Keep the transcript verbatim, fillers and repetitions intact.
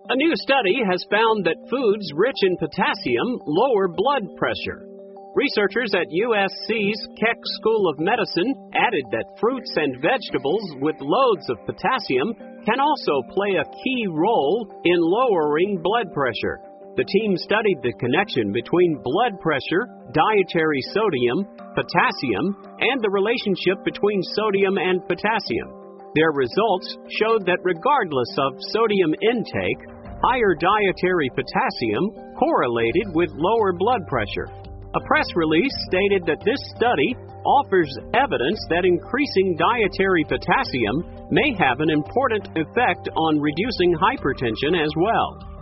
A new study has found that foods rich in potassium lower blood pressure. Researchers at U S C's Keck School of Medicine added that fruits and vegetables with loads of potassium can also play a key role in lowering blood pressure. The team studied the connection between blood pressure, dietary sodium, potassium, and the relationship between sodium and potassium. Their results showed that regardless of sodium intake, higher dietary potassium correlated with lower blood pressure. A press release stated that this study offers evidence that increasing dietary potassium may have an important effect on reducing hypertension as well.